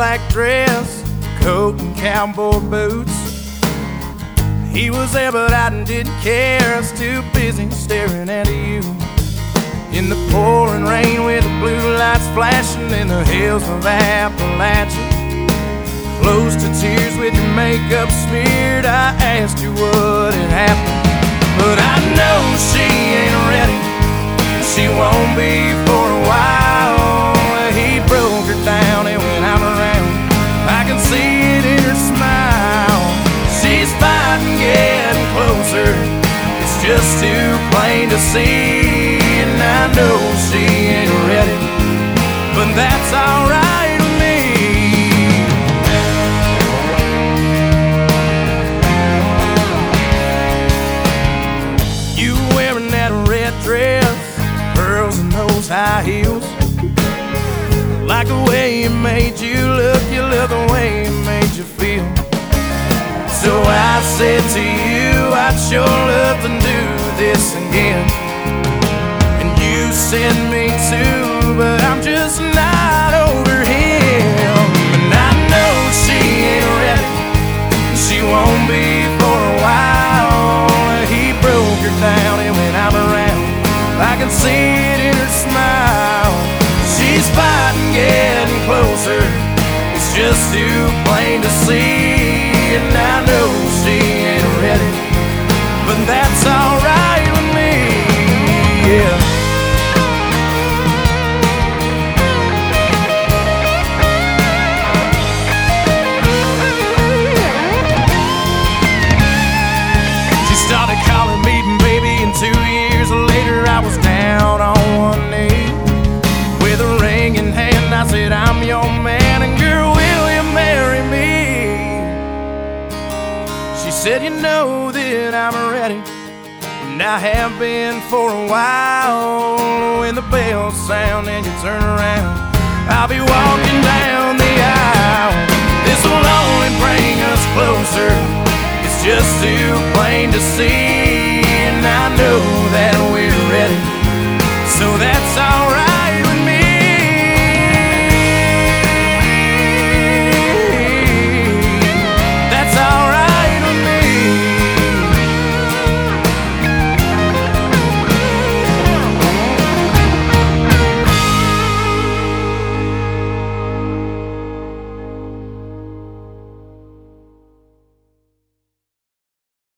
black dress, coat and cowboy boots. He was there but I didn't care, I was too busy staring at you. In the pouring rain with the blue lights flashing in the hills of Appalachia, close to tears with your makeup smeared, I asked you what had happened. But I know she ain't ready, she won't be for a while. He broke her down and when I'm around, I can see it in her smile. She's fighting, getting closer, it's just too plain to see. And I know she ain't ready, but that's alright with me. You wearing that red dress, pearls and those high heels, like the way it made you look, you look the way it made you feel. So I said to you, I'd sure love to do this again. And you said me too, but I'm just not over him. And I know she ain't ready, she won't be for a while. He broke her down and when I'm around, I can see it in her smile. She's fighting, getting closer, it's just too plain to see. And I know she ain't ready, but that's alright with me, yeah. She started calling me baby, and 2 years later I was down on one knee. With a ring in hand I said, I'm your man, and girl, will you marry me? She said, you know that I'm ready, and I have been for a while. When the bells sound and you turn around, I'll be walking down the aisle. This will only bring us closer, it's just too plain to see.